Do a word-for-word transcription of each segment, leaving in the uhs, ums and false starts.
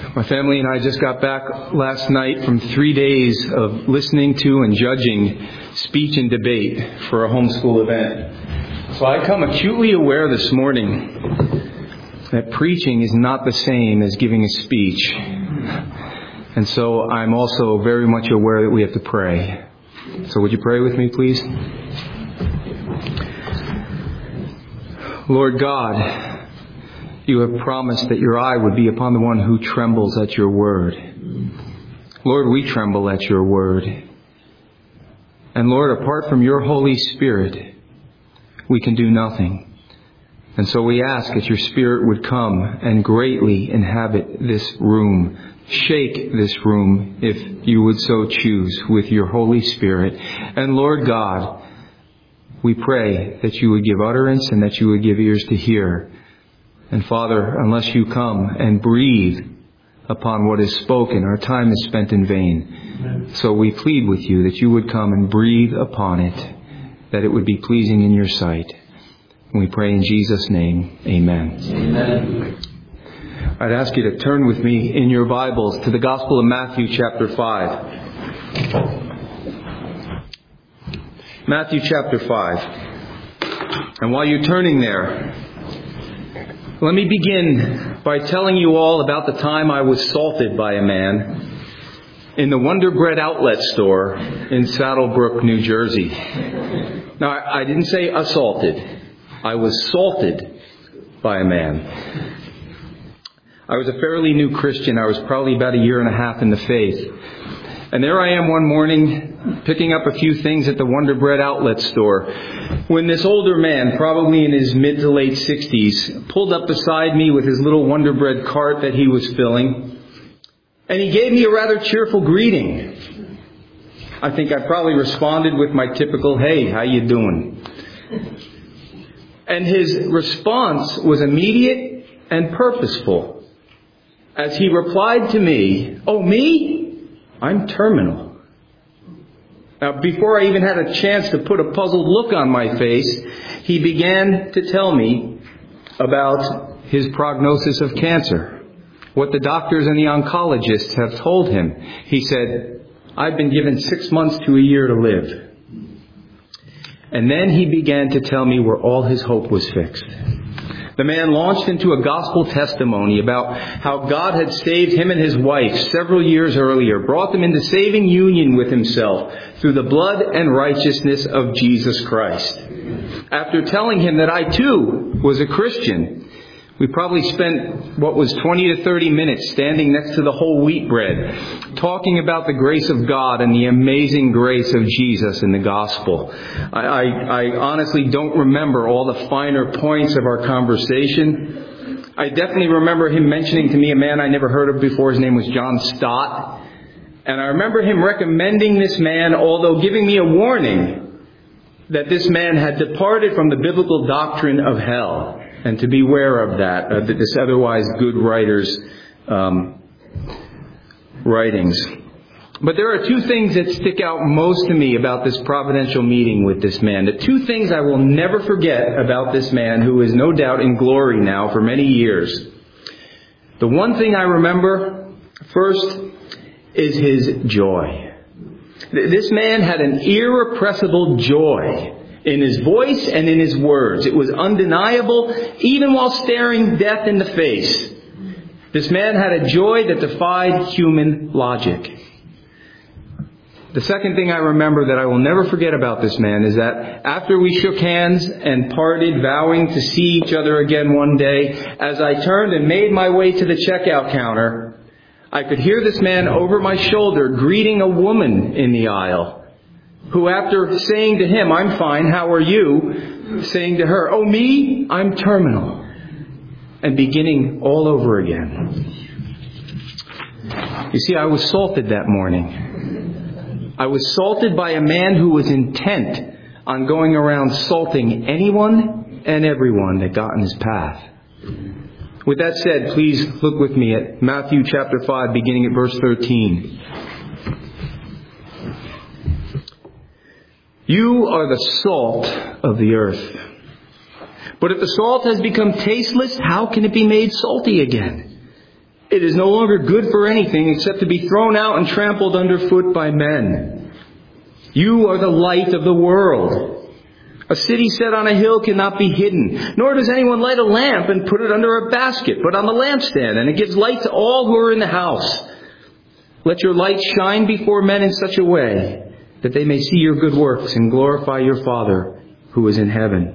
My family and I just got back last night from three days of listening to and judging speech and debate for a homeschool event. So I come acutely aware this morning that preaching is not the same as giving a speech. And so I'm also very much aware that we have to pray. So would you pray with me, please? Lord God, you have promised that your eye would be upon the one who trembles at your word. Lord, we tremble at your word. And Lord, apart from your Holy Spirit, we can do nothing. And so we ask that your Spirit would come and greatly inhabit this room. Shake this room, if you would so choose, with your Holy Spirit. And Lord God, we pray that you would give utterance and that you would give ears to hear. And Father, unless you come and breathe upon what is spoken, our time is spent in vain. Amen. So we plead with you that you would come and breathe upon it, that it would be pleasing in your sight. And we pray in Jesus' name, amen. Amen. I'd ask you to turn with me in your Bibles to the Gospel of Matthew chapter five. Matthew chapter five. And while you're turning there, let me begin by telling you all about the time I was salted by a man in the Wonder Bread outlet store in Saddlebrook, New Jersey. Now, I didn't say assaulted. I was salted by a man. I was a fairly new Christian. I was probably about a year and a half in the faith. And there I am one morning picking up a few things at the Wonder Bread outlet store when this older man, probably in his mid to late sixties, pulled up beside me with his little Wonder Bread cart that he was filling. And he gave me a rather cheerful greeting. I think I probably responded with my typical, "Hey, how you doing?" And his response was immediate and purposeful as he replied to me, "Oh, me? I'm terminal." Now, before I even had a chance to put a puzzled look on my face, he began to tell me about his prognosis of cancer, what the doctors and the oncologists have told him. He said, "I've been given six months to a year to live." And then he began to tell me where all his hope was fixed. The man launched into a gospel testimony about how God had saved him and his wife several years earlier, brought them into saving union with himself through the blood and righteousness of Jesus Christ. After telling him that I too was a Christian, we probably spent what was twenty to thirty minutes standing next to the whole wheat bread, talking about the grace of God and the amazing grace of Jesus in the gospel. I, I, I honestly don't remember all the finer points of our conversation. I definitely remember him mentioning to me a man I never heard of before. His name was John Stott. And I remember him recommending this man, although giving me a warning that this man had departed from the biblical doctrine of hell. And to beware of that, uh, this otherwise good writer's um, writings. But there are two things that stick out most to me about this providential meeting with this man. The two things I will never forget about this man, who is no doubt in glory now for many years. The one thing I remember first is his joy. This man had an irrepressible joy in his voice and in his words. It was undeniable, even while staring death in the face. This man had a joy that defied human logic. The second thing I remember that I will never forget about this man is that after we shook hands and parted, vowing to see each other again one day, as I turned and made my way to the checkout counter, I could hear this man over my shoulder greeting a woman in the aisle, who, after saying to him, "I'm fine, how are you?" saying to her, "Oh, me? I'm terminal." And beginning all over again. You see, I was salted that morning. I was salted by a man who was intent on going around salting anyone and everyone that got in his path. With that said, please look with me at Matthew chapter five, beginning at verse thirteen. You are the salt of the earth. But if the salt has become tasteless, how can it be made salty again? It is no longer good for anything except to be thrown out and trampled underfoot by men. You are the light of the world. A city set on a hill cannot be hidden, nor does anyone light a lamp and put it under a basket, but on the lampstand, and it gives light to all who are in the house. Let your light shine before men in such a way that they may see your good works and glorify your Father who is in heaven.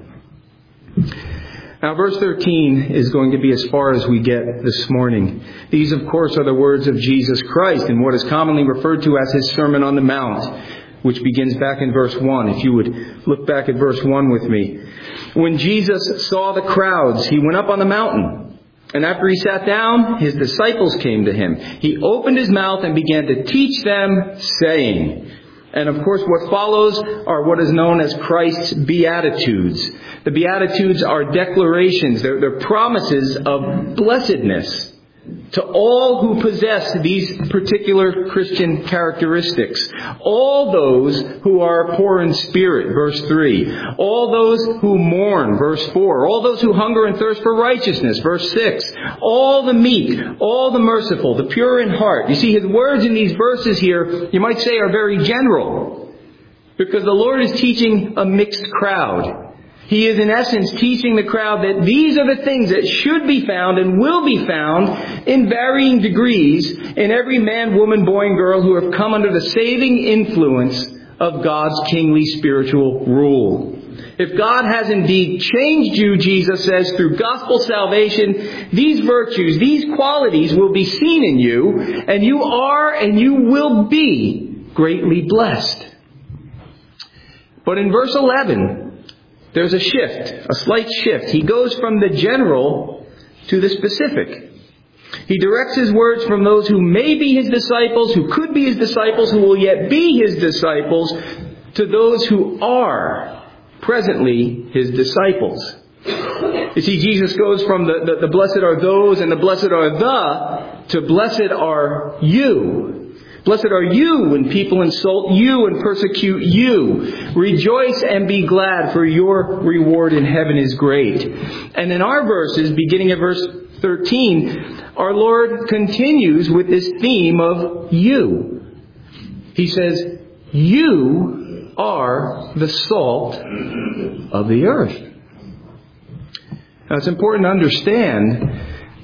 Now, verse thirteen is going to be as far as we get this morning. These, of course, are the words of Jesus Christ in what is commonly referred to as His Sermon on the Mount, which begins back in verse one. If you would look back at verse one with me. When Jesus saw the crowds, He went up on the mountain. And after He sat down, His disciples came to Him. He opened His mouth and began to teach them, saying... And of course, what follows are what is known as Christ's Beatitudes. The Beatitudes are declarations. They're, they're promises of blessedness to all who possess these particular Christian characteristics. All those who are poor in spirit, verse three. All those who mourn, verse four. All those who hunger and thirst for righteousness, verse six. All the meek, all the merciful, the pure in heart. You see, His words in these verses here, you might say, are very general, because the Lord is teaching a mixed crowd. He is in essence teaching the crowd that these are the things that should be found and will be found in varying degrees in every man, woman, boy, and girl who have come under the saving influence of God's kingly spiritual rule. If God has indeed changed you, Jesus says, through gospel salvation, these virtues, these qualities will be seen in you, and you are and you will be greatly blessed. But in verse eleven, there's a shift, a slight shift. He goes from the general to the specific. He directs His words from those who may be His disciples, who could be His disciples, who will yet be His disciples, to those who are presently His disciples. You see, Jesus goes from the, the, the blessed are those and the blessed are the to blessed are you. Blessed are you when people insult you and persecute you. Rejoice and be glad, for your reward in heaven is great. And in our verses, beginning at verse thirteen, our Lord continues with this theme of you. He says, you are the salt of the earth. Now, it's important to understand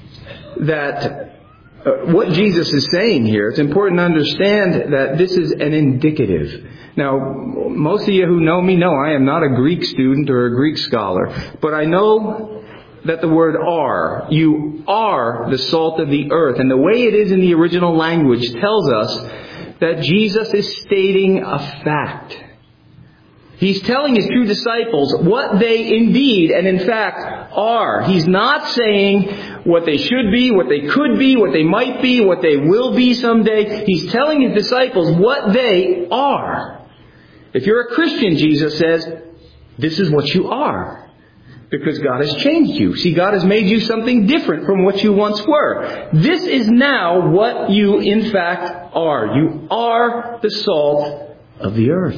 that Uh, what Jesus is saying here, it's important to understand that this is an indicative. Now, most of you who know me know I am not a Greek student or a Greek scholar, but I know that the word are, you are the salt of the earth. And the way it is in the original language tells us that Jesus is stating a fact. He's telling His true disciples what they indeed and in fact are. He's not saying what they should be, what they could be, what they might be, what they will be someday. He's telling His disciples what they are. If you're a Christian, Jesus says, this is what you are. Because God has changed you. See, God has made you something different from what you once were. This is now what you in fact are. You are the salt of the earth.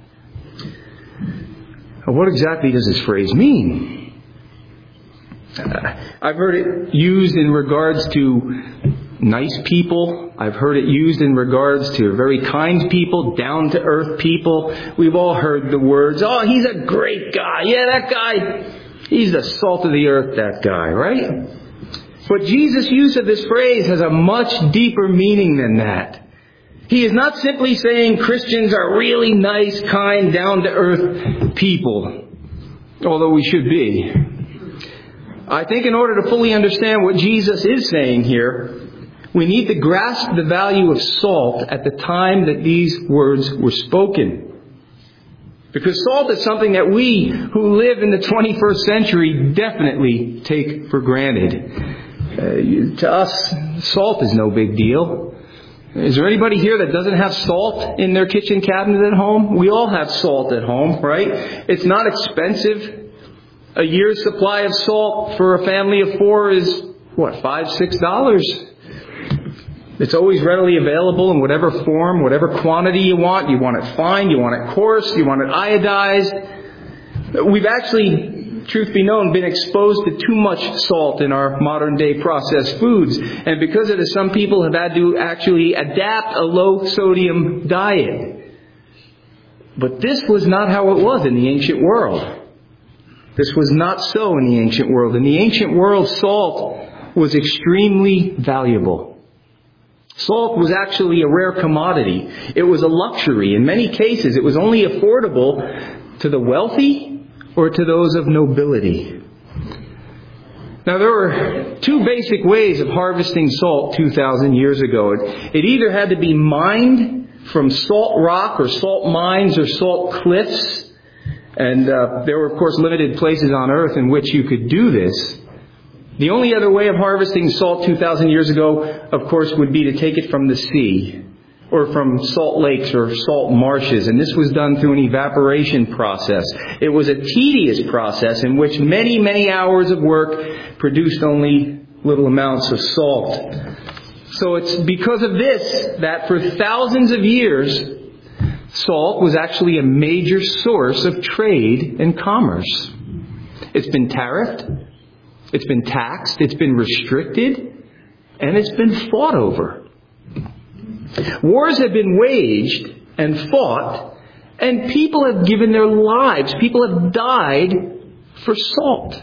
What exactly does this phrase mean? I've heard it used in regards to nice people. I've heard it used in regards to very kind people, down-to-earth people. We've all heard the words, oh, he's a great guy. Yeah, that guy, he's the salt of the earth, that guy, right? But Jesus' use of this phrase has a much deeper meaning than that. He is not simply saying Christians are really nice, kind, down-to-earth people, although we should be. I think in order to fully understand what Jesus is saying here, we need to grasp the value of salt at the time that these words were spoken. Because salt is something that we who live in the twenty-first century definitely take for granted. Uh, to us, salt is no big deal. Is there anybody here that doesn't have salt in their kitchen cabinet at home? We all have salt at home, right? It's not expensive. A year's supply of salt for a family of four is, what, five, six dollars? It's always readily available in whatever form, whatever quantity you want. You want it fine, you want it coarse, you want it iodized. We've actually truth be known, been exposed to too much salt in our modern day processed foods. And because of this, some people have had to actually adapt a low sodium diet. But this was not how it was in the ancient world. This was not so in the ancient world. In the ancient world, salt was extremely valuable. Salt was actually a rare commodity. It was a luxury. In many cases, it was only affordable to the wealthy or to those of nobility. Now, there were two basic ways of harvesting salt two thousand years ago. It, it either had to be mined from salt rock or salt mines or salt cliffs. And uh, there were, of course, limited places on earth in which you could do this. The only other way of harvesting salt two thousand years ago, of course, would be to take it from the sea or from salt lakes or salt marshes. And this was done through an evaporation process. It was a tedious process in which many, many hours of work produced only little amounts of salt. So it's because of this that for thousands of years, salt was actually a major source of trade and commerce. It's been tariffed. It's been taxed, it's been restricted, and it's been fought over. Wars have been waged and fought, and people have given their lives. People have died for salt.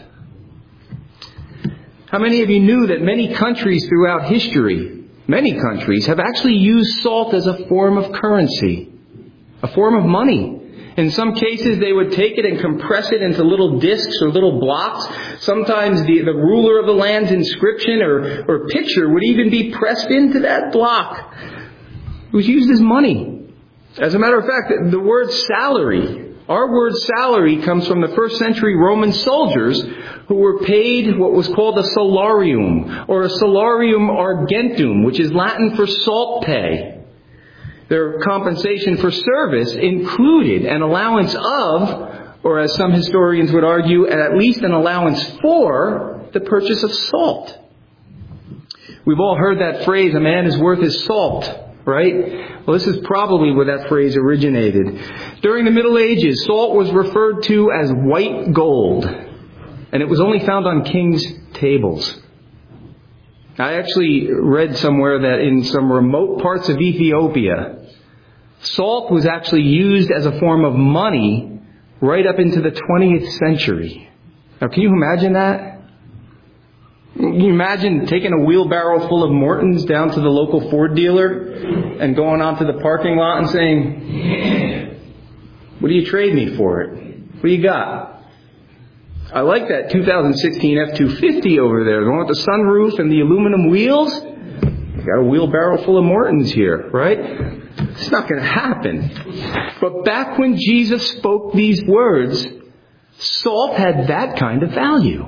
How many of you knew that many countries throughout history, many countries, have actually used salt as a form of currency, a form of money? In some cases, they would take it and compress it into little discs or little blocks. Sometimes the, the ruler of the land's inscription or, or picture would even be pressed into that block. It was used as money. As a matter of fact, the word salary, our word salary comes from the first century Roman soldiers who were paid what was called a salarium or a salarium argentum, which is Latin for salt pay. Their compensation for service included an allowance of, or as some historians would argue, at least an allowance for the purchase of salt. We've all heard that phrase, a man is worth his salt, right? Well, this is probably where that phrase originated. During the Middle Ages, salt was referred to as white gold, and it was only found on kings' tables. I actually read somewhere that in some remote parts of Ethiopia, salt was actually used as a form of money right up into the twentieth century. Now, can you imagine that? Can you imagine taking a wheelbarrow full of Mortons down to the local Ford dealer and going onto the parking lot and saying, "What do you trade me for it? What do you got?" I like that two thousand sixteen F two fifty over there, the one with the sunroof and the aluminum wheels. I got a wheelbarrow full of Mortons here, right? It's not going to happen. But back when Jesus spoke these words, salt had that kind of value.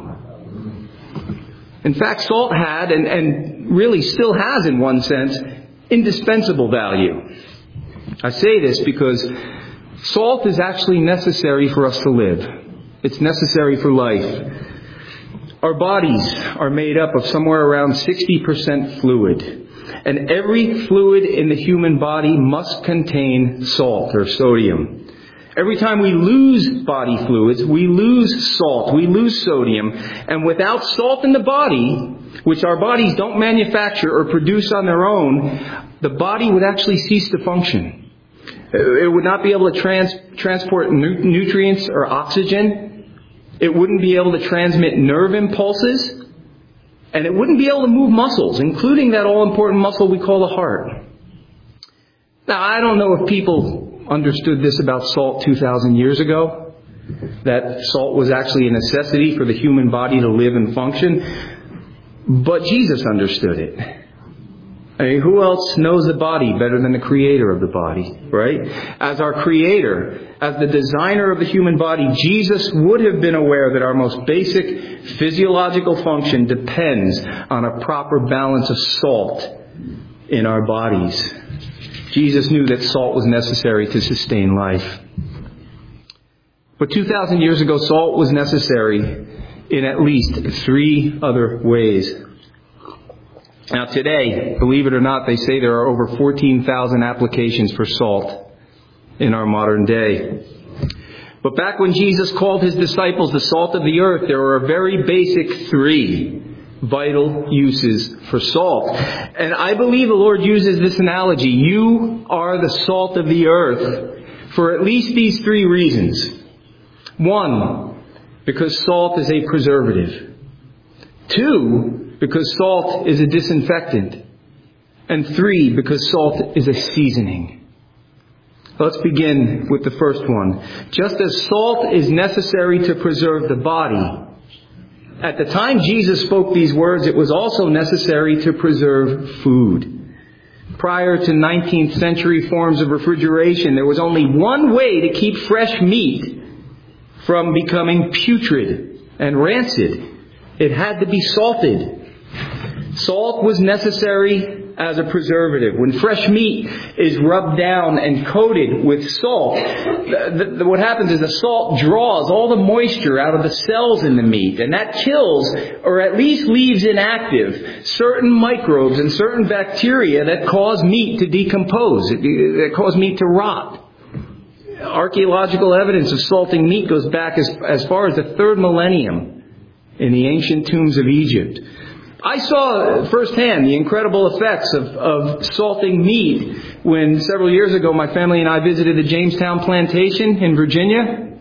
In fact, salt had, and, and really still has in one sense, indispensable value. I say this because salt is actually necessary for us to live. It's necessary for life. Our bodies are made up of somewhere around sixty percent fluid. And every fluid in the human body must contain salt or sodium. Every time we lose body fluids, we lose salt, we lose sodium. And without salt in the body, which our bodies don't manufacture or produce on their own, the body would actually cease to function. It would not be able to trans- transport nu- nutrients or oxygen. It wouldn't be able to transmit nerve impulses. And it wouldn't be able to move muscles, including that all-important muscle we call the heart. Now, I don't know if people understood this about salt two thousand years ago, that salt was actually a necessity for the human body to live and function. But Jesus understood it. I mean, who else knows the body better than the creator of the body, right? As our creator, as the designer of the human body, Jesus would have been aware that our most basic physiological function depends on a proper balance of salt in our bodies. Jesus knew that salt was necessary to sustain life. But two thousand years ago, salt was necessary in at least three other ways. Now today, believe it or not, they say there are over fourteen thousand applications for salt in our modern day. But back when Jesus called his disciples the salt of the earth, there were a very basic three vital uses for salt. And I believe the Lord uses this analogy. You are the salt of the earth for at least these three reasons. One, because salt is a preservative. Two, because salt is a disinfectant. And three, because salt is a seasoning. Let's begin with the first one. Just as salt is necessary to preserve the body, at the time Jesus spoke these words, it was also necessary to preserve food. Prior to nineteenth century forms of refrigeration, there was only one way to keep fresh meat from becoming putrid and rancid. It had to be salted. Salt was necessary as a preservative. When fresh meat is rubbed down and coated with salt, the, the, what happens is the salt draws all the moisture out of the cells in the meat, and that kills, or at least leaves inactive, certain microbes and certain bacteria that cause meat to decompose, that cause meat to rot. Archaeological evidence of salting meat goes back as, as far as the third millennium in the ancient tombs of Egypt. I saw firsthand the incredible effects of, of salting meat when several years ago my family and I visited the Jamestown plantation in Virginia.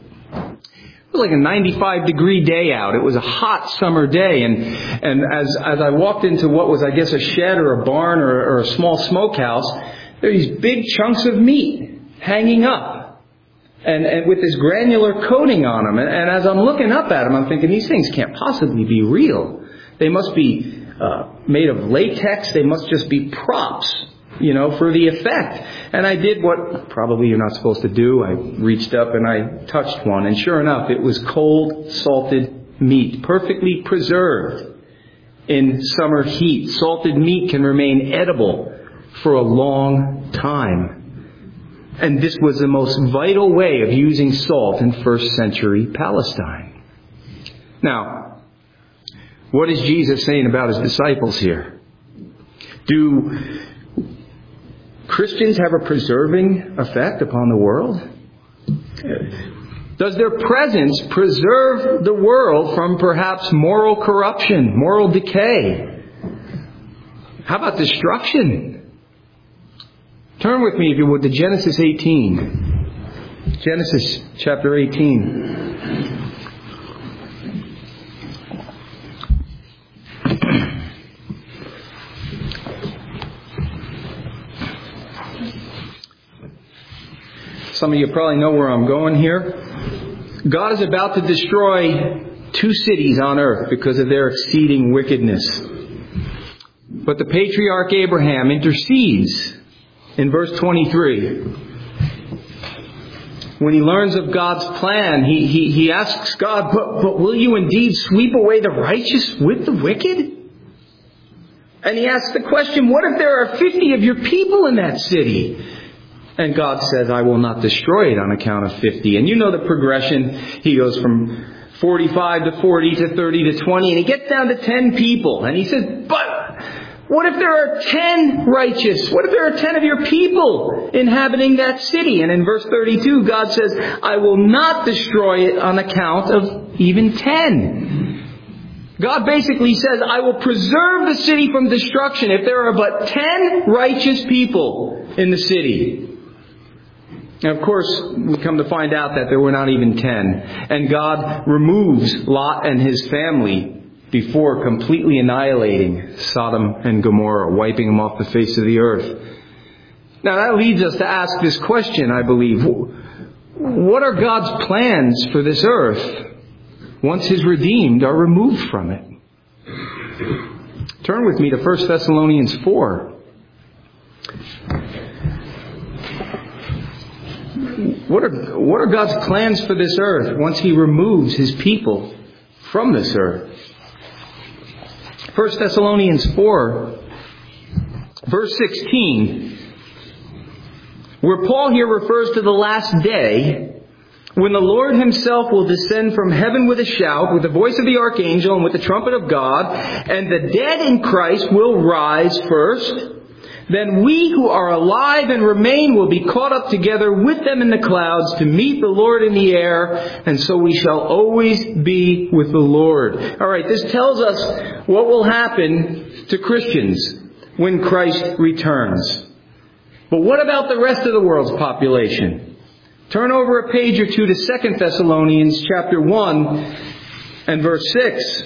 It was like a ninety-five degree day out. It was a hot summer day, and and as as I walked into what was, I guess, a shed or a barn or, or a small smokehouse, there were these big chunks of meat hanging up, and, and with this granular coating on them. And, and as I'm looking up at them, I'm thinking, these things can't possibly be real. They must be uh, made of latex. They must just be props, you know, for the effect. And I did what probably you're not supposed to do. I reached up and I touched one. And sure enough, it was cold, salted meat, perfectly preserved in summer heat. Salted meat can remain edible for a long time. And this was the most vital way of using salt in first century Palestine. Now, what is Jesus saying about his disciples here? Do Christians have a preserving effect upon the world? Does their presence preserve the world from perhaps moral corruption, moral decay? How about destruction? Turn with me, if you would, to Genesis eighteen. Genesis chapter eighteen. Some of you probably know where I'm going here. God is about to destroy two cities on earth because of their exceeding wickedness. But the patriarch Abraham intercedes in verse twenty-three. When he learns of God's plan, he, he, he asks God, but, but will you indeed sweep away the righteous with the wicked? And he asks the question, what if there are fifty of your people in that city? And God says, I will not destroy it on account of fifty. And you know the progression. He goes from forty-five to forty to thirty to twenty, and he gets down to ten people. And he says, but what if there are ten righteous? What if there are ten of your people inhabiting that city? And in verse thirty-two, God says, I will not destroy it on account of even ten. God basically says, I will preserve the city from destruction if there are but ten righteous people in the city. And of course, we come to find out that there were not even ten. And God removes Lot and his family before completely annihilating Sodom and Gomorrah, wiping them off the face of the earth. Now that leads us to ask this question, I believe. What are God's plans for this earth once his redeemed are removed from it? Turn with me to First Thessalonians four. What are, what are God's plans for this earth once he removes his people from this earth? First Thessalonians four, verse sixteen, where Paul here refers to the last day, when the Lord himself will descend from heaven with a shout, with the voice of the archangel and with the trumpet of God, and the dead in Christ will rise first. Then we who are alive and remain will be caught up together with them in the clouds to meet the Lord in the air, and so we shall always be with the Lord. All right, this tells us what will happen to Christians when Christ returns. But what about the rest of the world's population? Turn over a page or two to Second Thessalonians chapter one and verse six.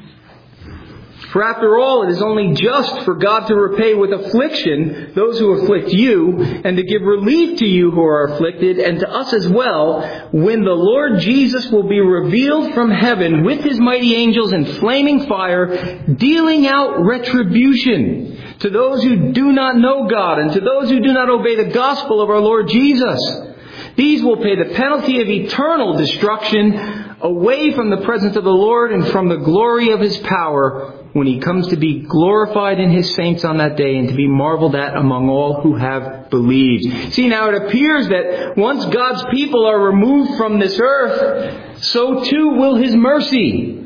For after all, it is only just for God to repay with affliction those who afflict you, and to give relief to you who are afflicted, and to us as well, when the Lord Jesus will be revealed from heaven with His mighty angels in flaming fire, dealing out retribution to those who do not know God, and to those who do not obey the gospel of our Lord Jesus. These will pay the penalty of eternal destruction, away from the presence of the Lord and from the glory of His power, when He comes to be glorified in His saints on that day and to be marveled at among all who have believed. See, now it appears that once God's people are removed from this earth, so too will His mercy.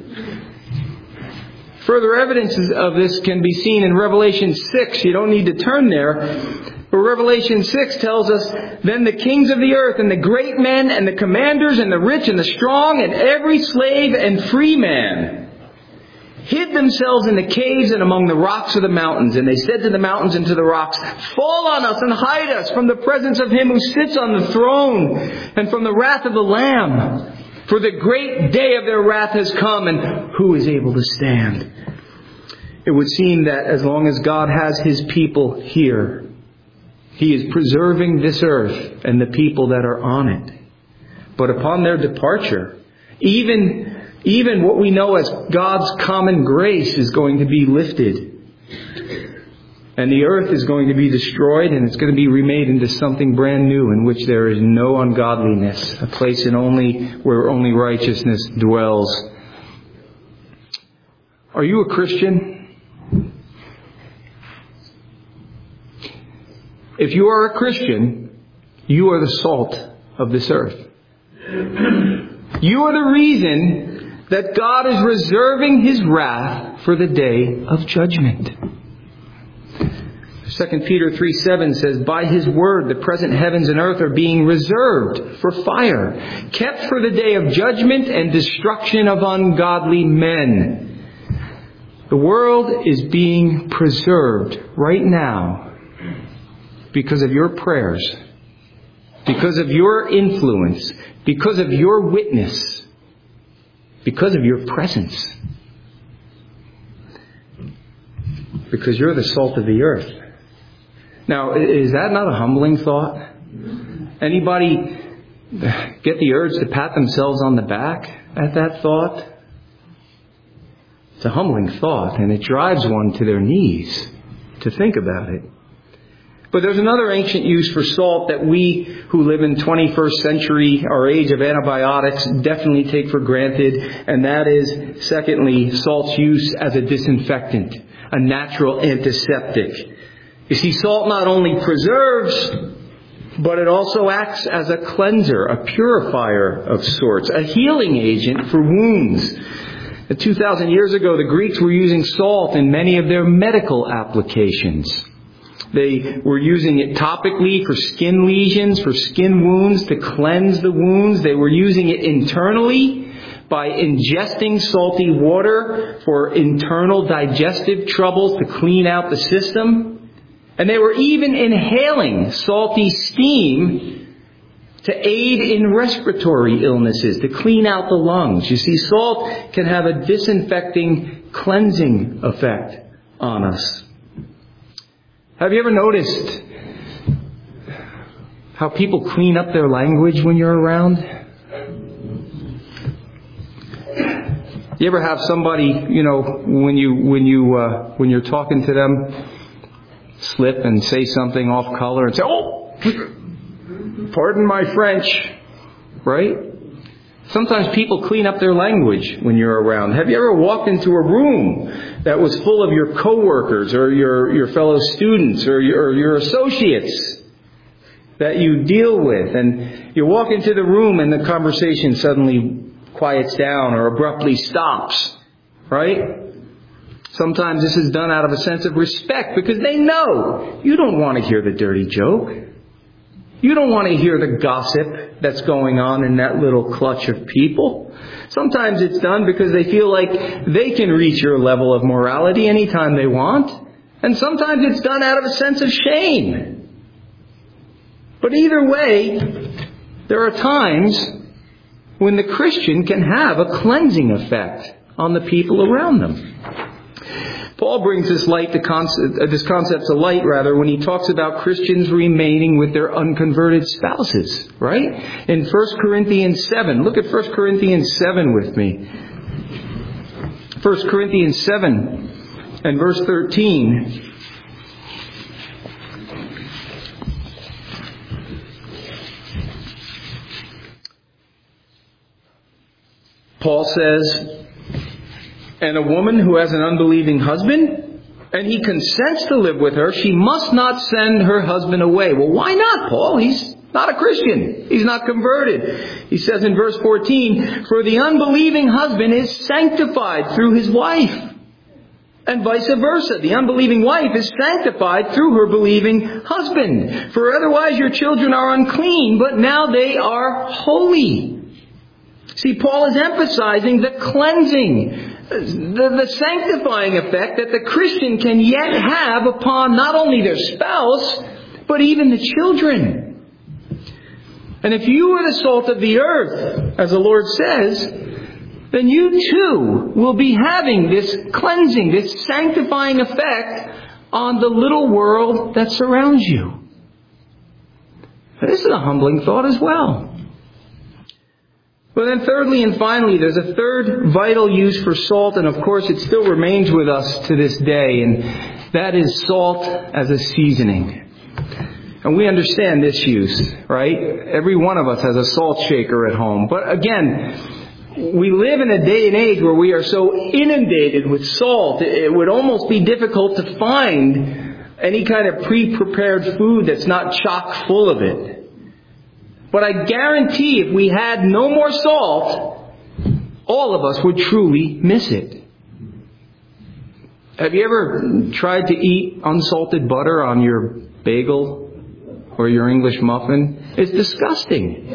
Further evidence of this can be seen in Revelation six. You don't need to turn there. But Revelation six tells us, then the kings of the earth and the great men and the commanders and the rich and the strong and every slave and free man hid themselves in the caves and among the rocks of the mountains. And they said to the mountains and to the rocks, fall on us and hide us from the presence of Him who sits on the throne and from the wrath of the Lamb. For the great day of their wrath has come, and who is able to stand? It would seem that as long as God has His people here, He is preserving this earth and the people that are on it. But upon their departure, even Even what we know as God's common grace is going to be lifted. And the earth is going to be destroyed, and it's going to be remade into something brand new in which there is no ungodliness, a place in only where only righteousness dwells. Are you a Christian? If you are a Christian, you are the salt of this earth. You are the reason that God is reserving His wrath for the day of judgment. Second Peter three seven says, by His word the present heavens and earth are being reserved for fire, kept for the day of judgment and destruction of ungodly men. The world is being preserved right now because of your prayers, because of your influence, because of your witness, because of your presence. Because you're the salt of the earth. Now, is that not a humbling thought? Anybody get the urge to pat themselves on the back at that thought? It's a humbling thought, and it drives one to their knees to think about it. But there's another ancient use for salt that we who live in twenty-first century, our age of antibiotics, definitely take for granted. And that is, secondly, salt's use as a disinfectant, a natural antiseptic. You see, salt not only preserves, but it also acts as a cleanser, a purifier of sorts, a healing agent for wounds. two thousand years ago, the Greeks were using salt in many of their medical applications. They were using it topically for skin lesions, for skin wounds, to cleanse the wounds. They were using it internally by ingesting salty water for internal digestive troubles to clean out the system. And they were even inhaling salty steam to aid in respiratory illnesses, to clean out the lungs. You see, salt can have a disinfecting, cleansing effect on us. Have you ever noticed how people clean up their language when you're around? You ever have somebody, you know, when you when you uh, when you're talking to them, slip and say something off color and say, "Oh, pardon my French," right? Sometimes people clean up their language when you're around. Have you ever walked into a room that was full of your coworkers or your, your fellow students or your, or your associates that you deal with, and you walk into the room and the conversation suddenly quiets down or abruptly stops, right? Sometimes this is done out of a sense of respect because they know you don't want to hear the dirty joke. You don't want to hear the gossip that's going on in that little clutch of people. Sometimes it's done because they feel like they can reach your level of morality anytime they want. And sometimes it's done out of a sense of shame. But either way, there are times when the Christian can have a cleansing effect on the people around them. Paul brings this light to concept, uh, this concept to light, rather, when he talks about Christians remaining with their unconverted spouses, right? In First Corinthians seven. Look at First Corinthians seven with me. First Corinthians seven and verse thirteen. Paul says, and a woman who has an unbelieving husband, and he consents to live with her, she must not send her husband away. Well, why not, Paul? He's not a Christian. He's not converted. He says in verse fourteen, for the unbelieving husband is sanctified through his wife. And vice versa. The unbelieving wife is sanctified through her believing husband. For otherwise your children are unclean, but now they are holy. See, Paul is emphasizing the cleansing, the, the sanctifying effect that the Christian can yet have upon not only their spouse, but even the children. And if you are the salt of the earth, as the Lord says, then you too will be having this cleansing, this sanctifying effect on the little world that surrounds you. And this is a humbling thought as well. But then thirdly and finally, there's a third vital use for salt, and of course it still remains with us to this day, and that is salt as a seasoning. And we understand this use, right? Every one of us has a salt shaker at home. But again, we live in a day and age where we are so inundated with salt, it would almost be difficult to find any kind of pre-prepared food that's not chock full of it. But I guarantee if we had no more salt, all of us would truly miss it. Have you ever tried to eat unsalted butter on your bagel or your English muffin? It's disgusting.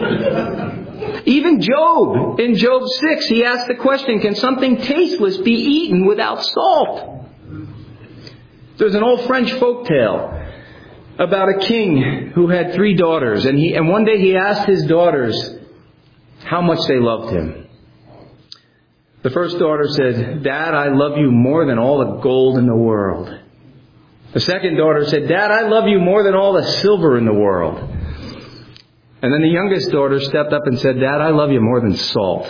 Even Job, in Job six, he asked the question, can something tasteless be eaten without salt? There's an old French folktale about a king who had three daughters, and he and one day he asked his daughters how much they loved him. The first daughter said, Dad, I love you more than all the gold in the world. The second daughter said, Dad, I love you more than all the silver in the world. And then the youngest daughter stepped up and said, Dad, I love you more than salt.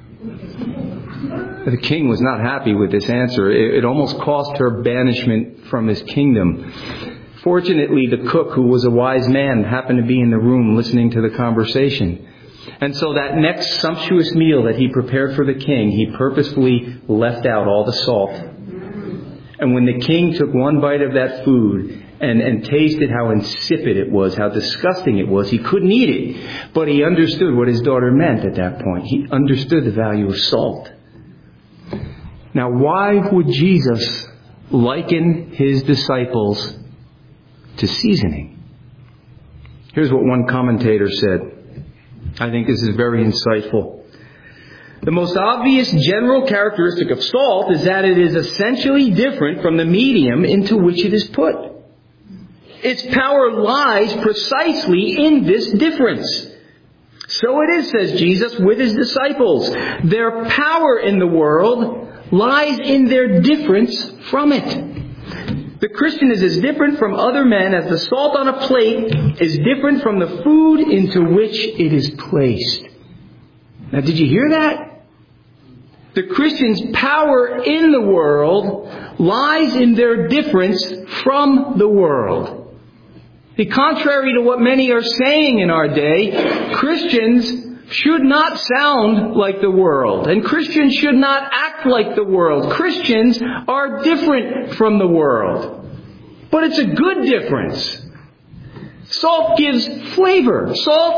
The king was not happy with this answer. It, it almost cost her banishment from his kingdom. Fortunately, the cook, who was a wise man, happened to be in the room listening to the conversation. And so that next sumptuous meal that he prepared for the king, he purposefully left out all the salt. And when the king took one bite of that food and, and tasted how insipid it was, how disgusting it was, he couldn't eat it. But he understood what his daughter meant at that point. He understood the value of salt. Now, why would Jesus liken his disciples to seasoning? Here's what one commentator said. I think this is very insightful. The most obvious general characteristic of salt is that it is essentially different from the medium into which it is put. Its power lies precisely in this difference. So it is, says Jesus, with his disciples. Their power in the world lies in their difference from it. The Christian is as different from other men as the salt on a plate is different from the food into which it is placed. Now, did you hear that? The Christian's power in the world lies in their difference from the world. The contrary to what many are saying in our day, Christians should not sound like the world, and Christians should not act like the world. Christians are different from the world. But it's a good difference. Salt gives flavor. Salt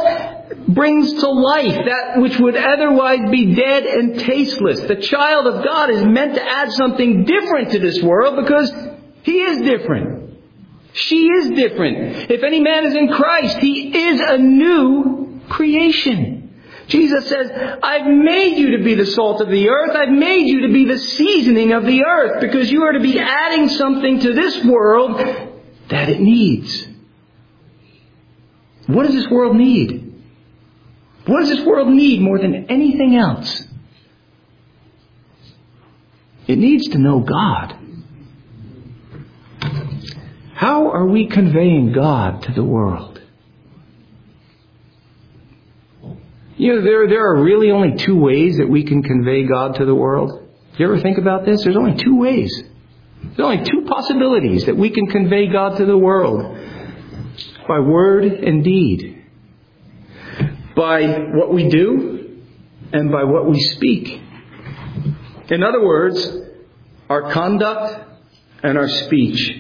brings to life that which would otherwise be dead and tasteless. The child of God is meant to add something different to this world because he is different. She is different. If any man is in Christ, he is a new creation. Jesus says, I've made you to be the salt of the earth. I've made you to be the seasoning of the earth because you are to be adding something to this world that it needs. What does this world need? What does this world need more than anything else? It needs to know God. How are we conveying God to the world? You know, there, there are really only two ways that we can convey God to the world. Do you ever think about this? There's only two ways. There's only two possibilities that we can convey God to the world. By word and deed. By what we do and by what we speak. In other words, our conduct and our speech.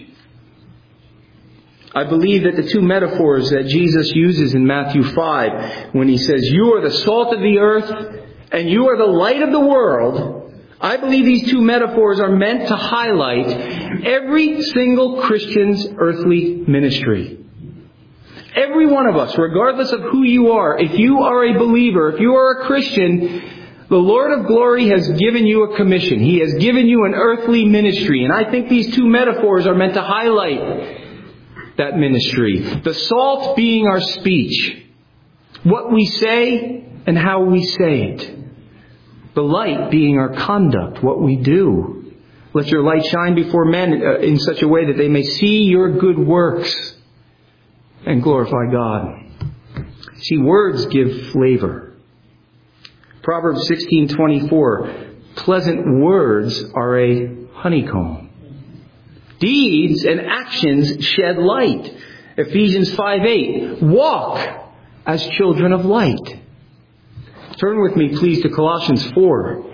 I believe that the two metaphors that Jesus uses in Matthew five, when he says, you are the salt of the earth and you are the light of the world, I believe these two metaphors are meant to highlight every single Christian's earthly ministry. Every one of us, regardless of who you are, if you are a believer, if you are a Christian, the Lord of glory has given you a commission. He has given you an earthly ministry. And I think these two metaphors are meant to highlight that ministry. The salt being our speech. What we say and how we say it. The light being our conduct. What we do. Let your light shine before men in such a way that they may see your good works and glorify God. See, words give flavor. Proverbs sixteen twenty-four. Pleasant words are a honeycomb. Deeds and actions shed light. Ephesians five eight. Walk as children of light. Turn with me, please, to Colossians four.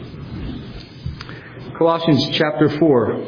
Colossians chapter four.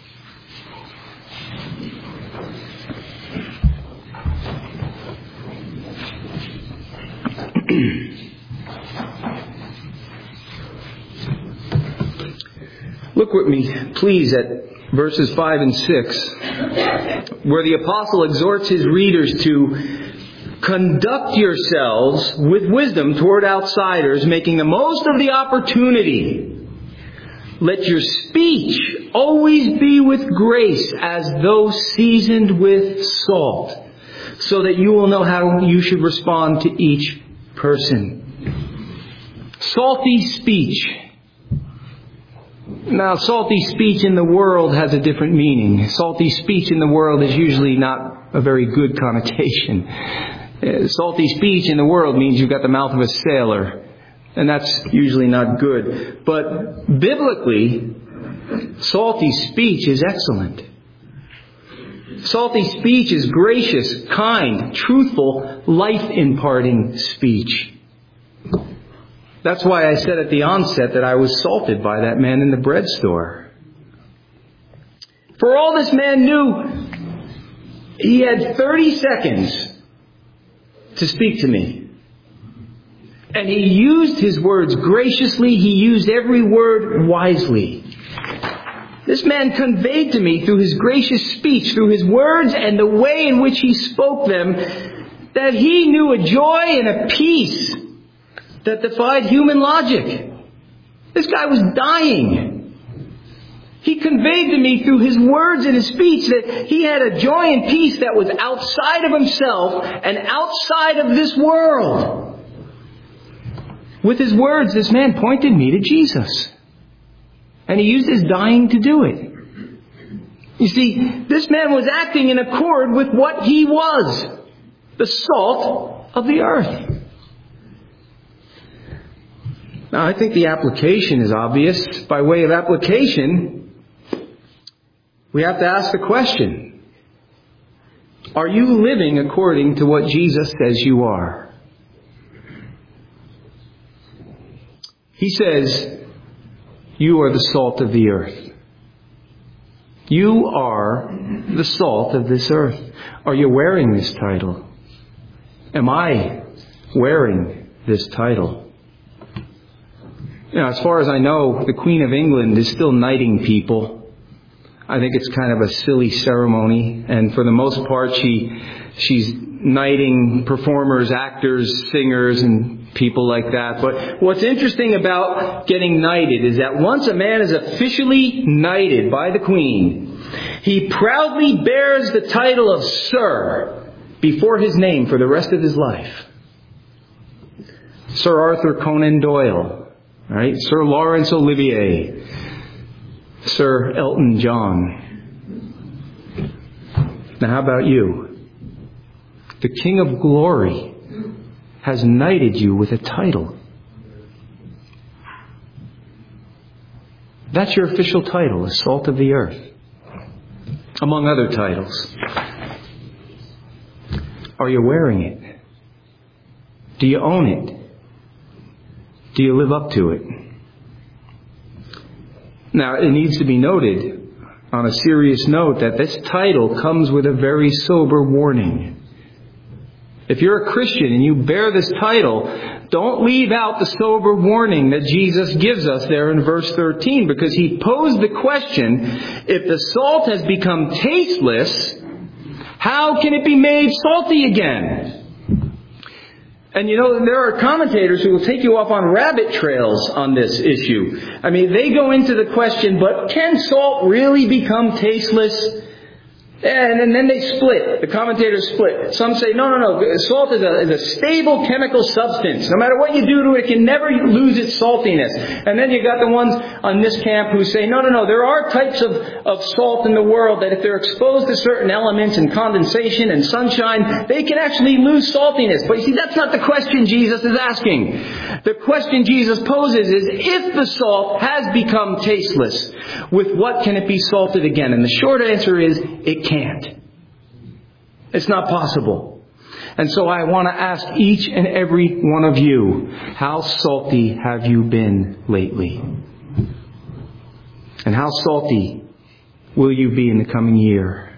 Look with me, please, at verses five and six, where the apostle exhorts his readers to conduct yourselves with wisdom toward outsiders, making the most of the opportunity. Let your speech always be with grace, as though seasoned with salt, so that you will know how you should respond to each person. Salty speech. Now, salty speech in the world has a different meaning. Salty speech in the world is usually not a very good connotation. Uh, salty speech in the world means you've got the mouth of a sailor. And that's usually not good. But biblically, salty speech is excellent. Salty speech is gracious, kind, truthful, life-imparting speech. That's why I said at the onset that I was salted by that man in the bread store. For all this man knew, he had thirty seconds to speak to me. And he used his words graciously. He used every word wisely. This man conveyed to me through his gracious speech, through his words and the way in which he spoke them, that he knew a joy and a peace that defied human logic. This guy was dying. He conveyed to me through his words and his speech that he had a joy and peace that was outside of himself and outside of this world. With his words, this man pointed me to Jesus. And he used his dying to do it. You see, this man was acting in accord with what he was. The salt of the earth. Now, I think the application is obvious. By way of application, we have to ask the question, are you living according to what Jesus says you are? He says, you are the salt of the earth. You are the salt of this earth. Are you wearing this title? Am I wearing this title. You know, as far as I know, the Queen of England is still knighting people. I think it's kind of a silly ceremony, and for the most part, she she's knighting performers, actors, singers, and people like that. But what's interesting about getting knighted is that once a man is officially knighted by the Queen, he proudly bears the title of Sir before his name for the rest of his life. Sir Arthur Conan Doyle, right? Sir Laurence Olivier, Sir Elton John. Now how about you? The King of Glory has knighted you with a title. That's your official title, the salt of the earth, among other titles. Are you wearing it? Do you own it? Do you live up to it? Now, it needs to be noted on a serious note that this title comes with a very sober warning. If you're a Christian and you bear this title, don't leave out the sober warning that Jesus gives us there in verse thirteen, because he posed the question, if the salt has become tasteless, how can it be made salty again? And you know, there are commentators who will take you off on rabbit trails on this issue. I mean, they go into the question, but can salt really become tasteless? And, and then they split. The commentators split. Some say, no, no, no. Salt is a, is a stable chemical substance. No matter what you do to it, it can never lose its saltiness. And then you got the ones on this camp who say, no, no, no. There are types of, of salt in the world that if they're exposed to certain elements and condensation and sunshine, they can actually lose saltiness. But you see, that's not the question Jesus is asking. The question Jesus poses is, if the salt has become tasteless, with what can it be salted again? And the short answer is, it can't. It's not possible. And so I want to ask each and every one of you, how salty have you been lately? And how salty will you be in the coming year?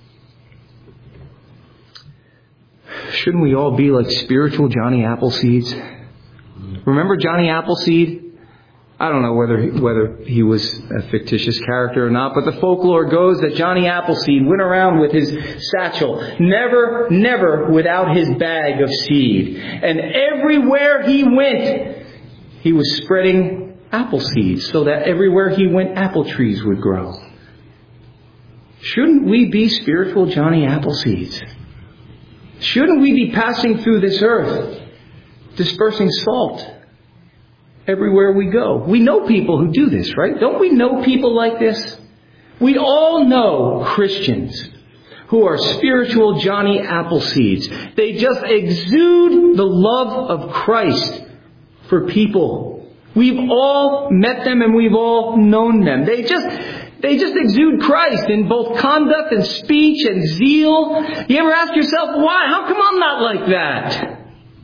Shouldn't we all be like spiritual Johnny Appleseeds? Remember Johnny Appleseed? I don't know whether whether he was a fictitious character or not, but the folklore goes that Johnny Appleseed went around with his satchel, never, never without his bag of seed. And everywhere he went, he was spreading apple seeds so that everywhere he went, apple trees would grow. Shouldn't we be spiritual Johnny Appleseeds? Shouldn't we be passing through this earth, dispersing salt everywhere we go? We know people who do this, right? Don't we know people like this? We all know Christians who are spiritual Johnny Appleseeds. They just exude the love of Christ for people. We've all met them and we've all known them. They just, they just exude Christ in both conduct and speech and zeal. You ever ask yourself, why? How come I'm not like that?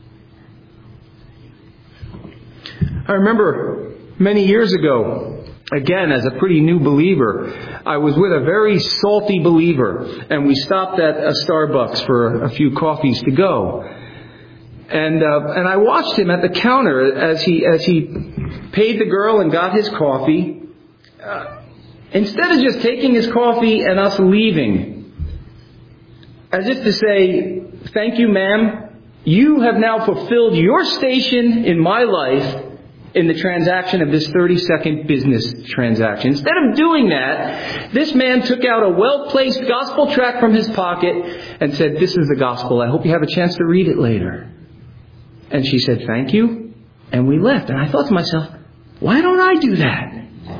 I remember many years ago, again, as a pretty new believer, I was with a very salty believer, and we stopped at a Starbucks for a few coffees to go. And uh, and I watched him at the counter as he as he paid the girl and got his coffee. Uh, instead of just taking his coffee and us leaving, as if to say, "Thank you, ma'am. You have now fulfilled your station in my life in the transaction of this thirty-second business transaction." Instead of doing that, this man took out a well-placed gospel tract from his pocket and said, "This is the gospel. I hope you have a chance to read it later." And she said, "Thank you." And we left. And I thought to myself, why don't I do that?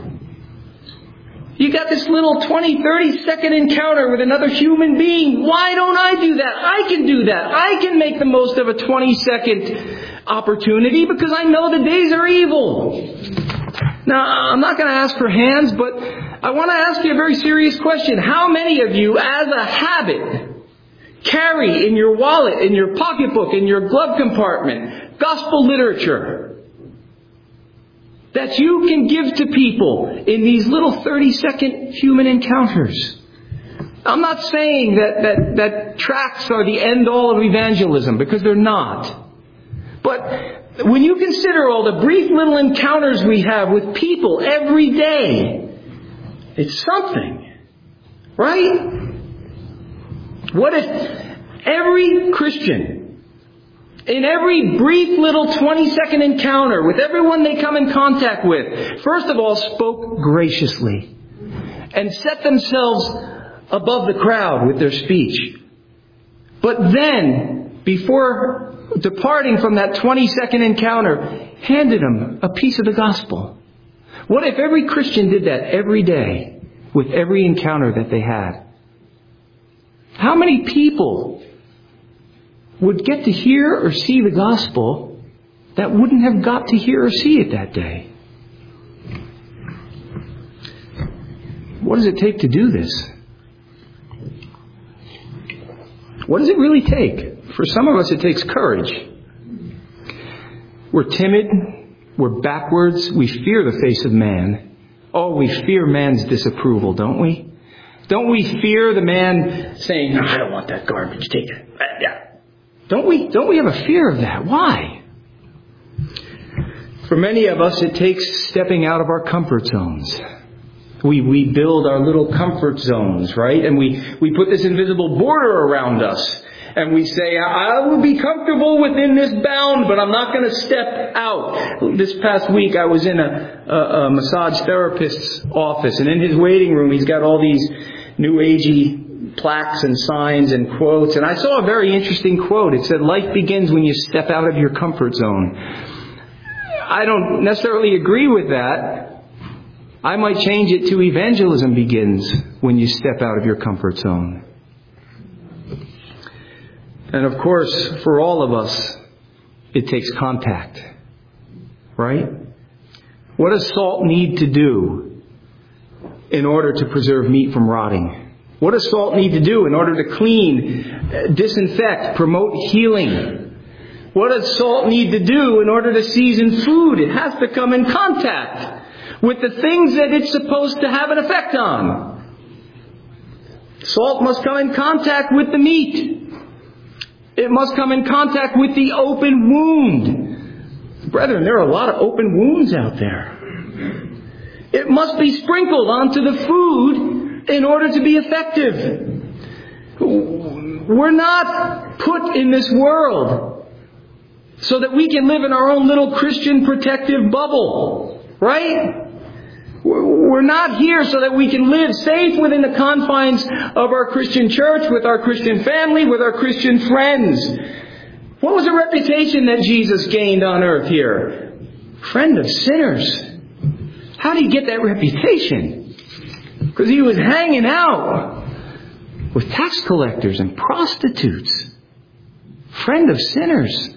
You got this little twenty, thirty second encounter with another human being. Why don't I do that? I can do that. I can make the most of a twenty second opportunity because I know the days are evil. Now, I'm not going to ask for hands, but I want to ask you a very serious question. How many of you, as a habit, carry in your wallet, in your pocketbook, in your glove compartment, gospel literature that you can give to people in these little thirty second human encounters? I'm not saying that, that, that tracts are the end all of evangelism, because they're not. But when you consider all the brief little encounters we have with people every day, it's something, right? What if every Christian, in every brief little twenty-second encounter with everyone they come in contact with, first of all spoke graciously and set themselves above the crowd with their speech. But then, before departing from that twenty-second encounter, handed them a piece of the gospel. What if every Christian did that every day with every encounter that they had? How many people would get to hear or see the gospel that wouldn't have got to hear or see it that day? What does it take to do this? What does it really take? For some of us, it takes courage. We're timid. We're backwards. We fear the face of man. Oh, we fear man's disapproval, don't we? Don't we fear the man saying, "No, I don't want that garbage. Take it." Yeah. Don't we? Don't we have a fear of that? Why? For many of us, it takes stepping out of our comfort zones. We we build our little comfort zones, right? And we, we put this invisible border around us. And we say, I will be comfortable within this bound, but I'm not going to step out. This past week, I was in a, a, a massage therapist's office. And in his waiting room, he's got all these new agey plaques and signs and quotes. And I saw a very interesting quote. It said, life begins when you step out of your comfort zone. I don't necessarily agree with that. I might change it to evangelism begins when you step out of your comfort zone. And of course, for all of us, it takes contact. Right? What does salt need to do in order to preserve meat from rotting? What does salt need to do in order to clean, disinfect, promote healing? What does salt need to do in order to season food? It has to come in contact with the things that it's supposed to have an effect on. Salt must come in contact with the meat. It must come in contact with the open wound. Brethren, there are a lot of open wounds out there. It must be sprinkled onto the food in order to be effective. We're not put in this world so that we can live in our own little Christian protective bubble. Right? We're not here so that we can live safe within the confines of our Christian church, with our Christian family, with our Christian friends. What was the reputation that Jesus gained on earth here? Friend of sinners. How did he get that reputation? Because he was hanging out with tax collectors and prostitutes. Friend of sinners.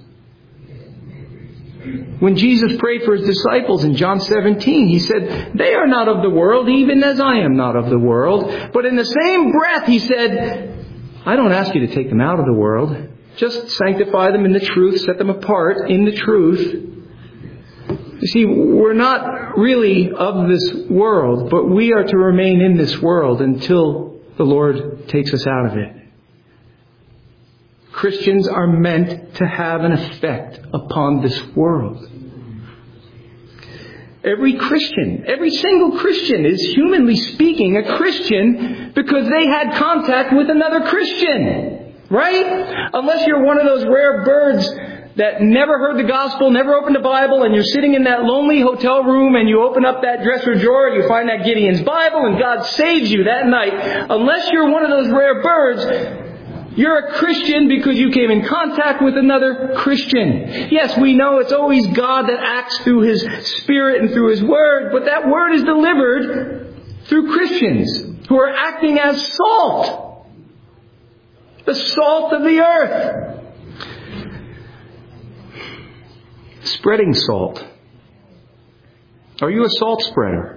When Jesus prayed for his disciples in John seventeen, he said, they are not of the world, even as I am not of the world. But in the same breath, he said, I don't ask you to take them out of the world. Just sanctify them in the truth, set them apart in the truth. You see, we're not really of this world, but we are to remain in this world until the Lord takes us out of it. Christians are meant to have an effect upon this world. Every Christian, every single Christian is, humanly speaking, a Christian because they had contact with another Christian. Right? Unless you're one of those rare birds that never heard the gospel, never opened the Bible, and you're sitting in that lonely hotel room and you open up that dresser drawer, you find that Gideon's Bible, and God saves you that night. Unless you're one of those rare birds, you're a Christian because you came in contact with another Christian. Yes, we know it's always God that acts through His Spirit and through His Word, but that Word is delivered through Christians who are acting as salt. The salt of the earth. Spreading salt. Are you a salt spreader?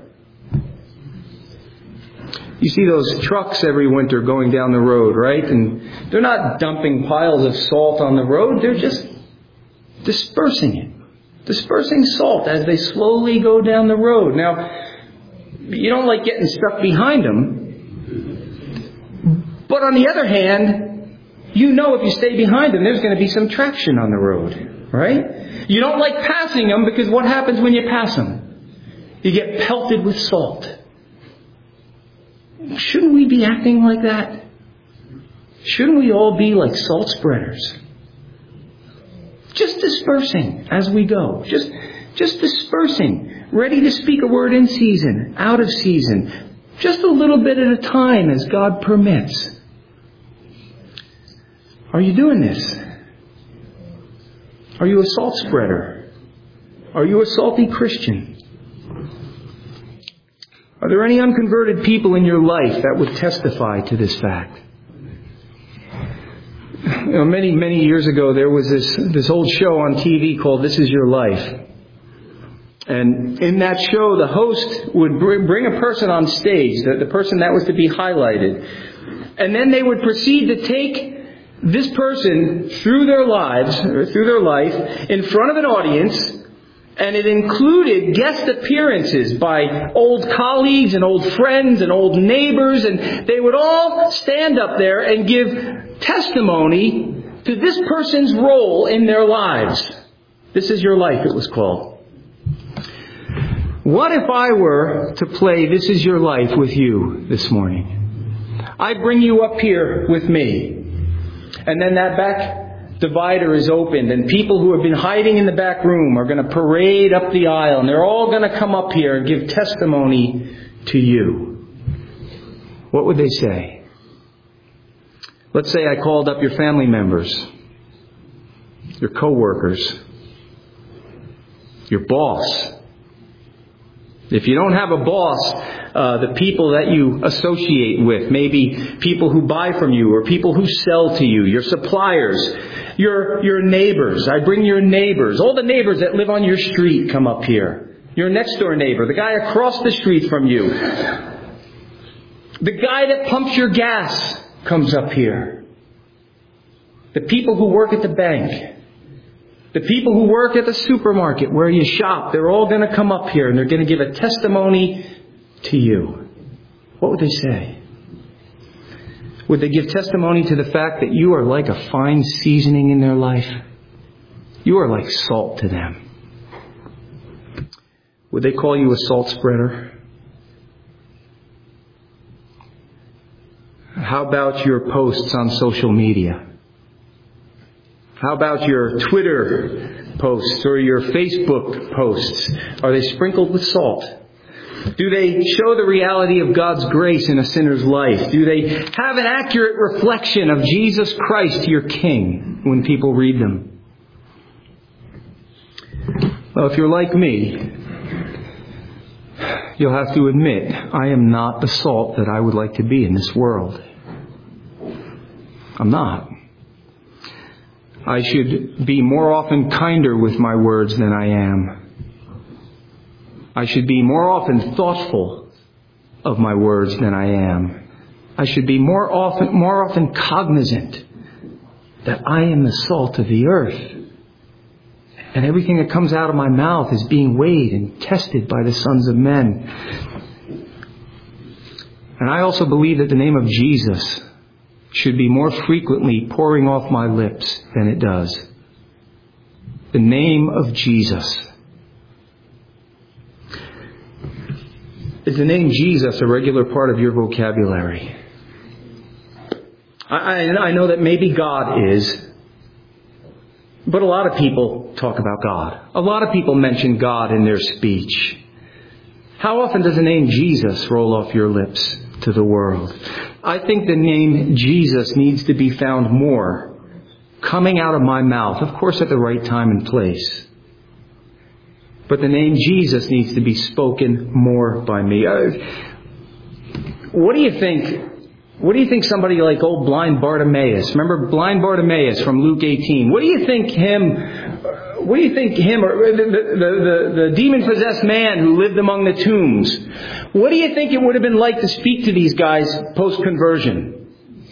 You see those trucks every winter going down the road, right? And they're not dumping piles of salt on the road. They're just dispersing it. Dispersing salt as they slowly go down the road. Now, you don't like getting stuck behind them. But on the other hand, you know if you stay behind them, there's going to be some traction on the road. right? You don't like passing them because what happens when you pass them? You get pelted with salt. Shouldn't we be acting like that? Shouldn't we all be like salt spreaders? Just dispersing as we go. Just, just dispersing. Ready to speak a word in season, out of season. Just a little bit at a time as God permits. Are you doing this? Are you a salt spreader? Are you a salty Christian? Are there any unconverted people in your life that would testify to this fact? You know, many, many years ago, there was this, this old show on T V called This Is Your Life. And in that show, the host would bring a person on stage, the, the person that was to be highlighted. And then they would proceed to take this person through their lives, or through their life, in front of an audience. And it included guest appearances by old colleagues and old friends and old neighbors. And they would all stand up there and give testimony to this person's role in their lives. This Is Your Life, it was called. What if I were to play This Is Your Life with you this morning? I bring you up here with me. And then that back divider is opened, and people who have been hiding in the back room are going to parade up the aisle, and they're all going to come up here and give testimony to you. What would they say? Let's say I called up your family members, your co-workers, your boss. If you don't have a boss, uh, the people that you associate with, maybe people who buy from you or people who sell to you, your suppliers, your your neighbors. I bring your neighbors. All the neighbors that live on your street come up here. Your next door neighbor, the guy across the street from you. The guy that pumps your gas comes up here. The people who work at the bank. The people who work at the supermarket where you shop, they're all going to come up here and they're going to give a testimony to you. What would they say? Would they give testimony to the fact that you are like a fine seasoning in their life? You are like salt to them. Would they call you a salt spreader? How about your posts on social media? How about your Twitter posts or your Facebook posts? Are they sprinkled with salt? Do they show the reality of God's grace in a sinner's life? Do they have an accurate reflection of Jesus Christ, your King, when people read them? Well, if you're like me, you'll have to admit, I am not the salt that I would like to be in this world. I'm not. I should be more often kinder with my words than I am. I should be more often thoughtful of my words than I am. I should be more often, more often cognizant that I am the salt of the earth. And everything that comes out of my mouth is being weighed and tested by the sons of men. And I also believe that the name of Jesus should be more frequently pouring off my lips than it does. The name of Jesus. Is the name Jesus a regular part of your vocabulary? I, I, I know that maybe God is, but a lot of people talk about God. A lot of people mention God in their speech. How often does the name Jesus roll off your lips to the world? I think the name Jesus needs to be found more coming out of my mouth, of course at the right time and place. But the name Jesus needs to be spoken more by me. What do you think? What do you think somebody like old blind Bartimaeus? Remember blind Bartimaeus from Luke eighteen? What do you think him? What do you think him or the, the, the, the demon-possessed man who lived among the tombs? What do you think it would have been like to speak to these guys post-conversion?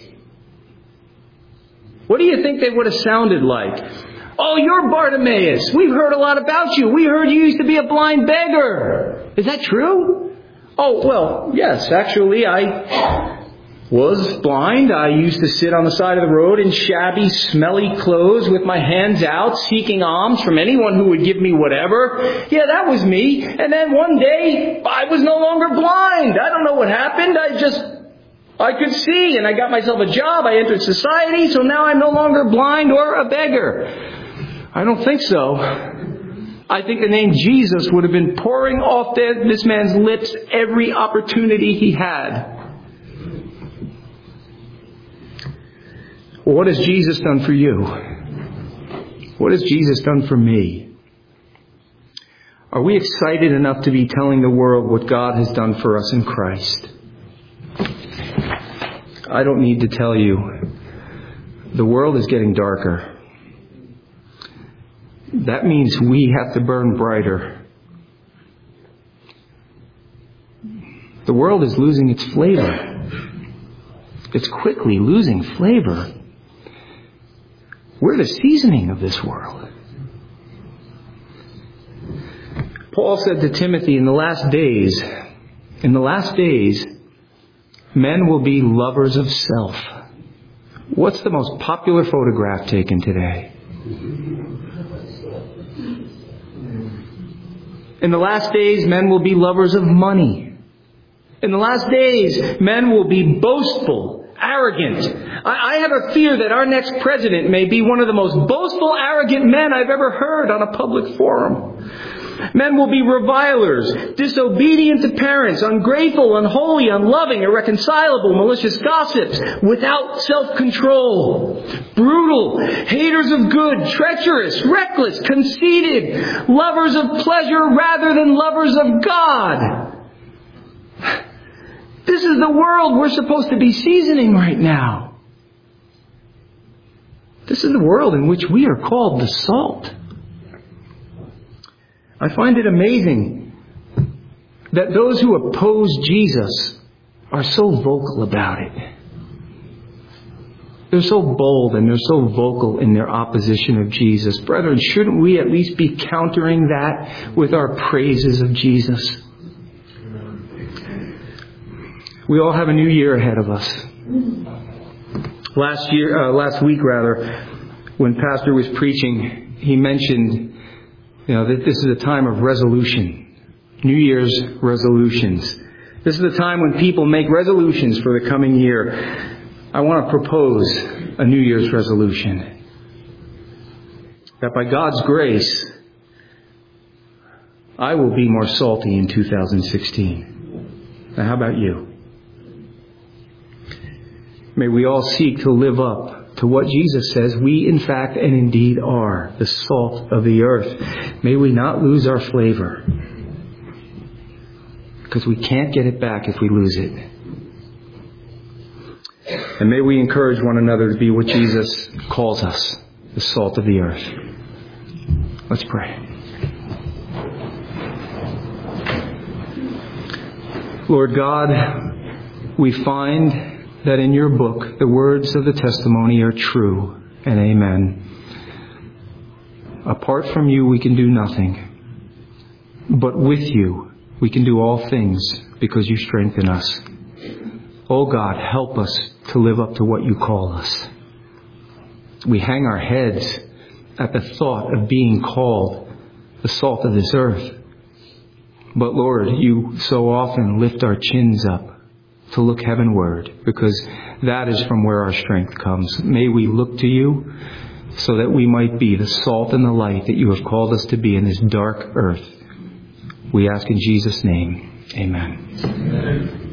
What do you think they would have sounded like? Oh, you're Bartimaeus. We've heard a lot about you. We heard you used to be a blind beggar. Is that true? Oh, well, yes, actually, I was blind. I used to sit on the side of the road in shabby, smelly clothes with my hands out, seeking alms from anyone who would give me whatever. Yeah, that was me. And then one day, I was no longer blind. I don't know what happened. I just, I could see, and I got myself a job. I entered society, so now I'm no longer blind or a beggar. I don't think so. I think the name Jesus would have been pouring off this man's lips every opportunity he had. Well, what has Jesus done for you? What has Jesus done for me? Are we excited enough to be telling the world what God has done for us in Christ? I don't need to tell you. The world is getting darker. That means we have to burn brighter. The world is losing its flavor. It's quickly losing flavor. We're the seasoning of this world. Paul said to Timothy, in the last days, in the last days, men will be lovers of self. What's the most popular photograph taken today? In the last days, men will be lovers of money. In the last days, men will be boastful, arrogant. I, I have a fear that our next president may be one of the most boastful, arrogant men I've ever heard on a public forum. Men will be revilers, disobedient to parents, ungrateful, unholy, unloving, irreconcilable, malicious gossips, without self-control, brutal, haters of good, treacherous, reckless, conceited, lovers of pleasure rather than lovers of God. This is the world we're supposed to be seasoning right now. This is the world in which we are called the salt. I find it amazing that those who oppose Jesus are so vocal about it. They're so bold and they're so vocal in their opposition of Jesus. Brethren, shouldn't we at least be countering that with our praises of Jesus? We all have a new year ahead of us. Last year, uh, last week rather, when Pastor was preaching, he mentioned You know, that this is a time of resolution. New Year's resolutions. This is the time when people make resolutions for the coming year. I want to propose a New Year's resolution. That by God's grace, I will be more salty in two thousand sixteen. Now, how about you? May we all seek to live up to what Jesus says we in fact and indeed are, the salt of the earth. May we not lose our flavor, because we can't get it back if we lose it. And may we encourage one another to be what Jesus calls us, the salt of the earth. Let's pray. Lord God, we find that in your book, the words of the testimony are true and amen. Apart from you, we can do nothing. But with you, we can do all things because you strengthen us. Oh God, help us to live up to what you call us. We hang our heads at the thought of being called the salt of this earth. But Lord, you so often lift our chins up to look heavenward, because that is from where our strength comes. May we look to you so that we might be the salt and the light that you have called us to be in this dark earth. We ask in Jesus' name. Amen. Amen.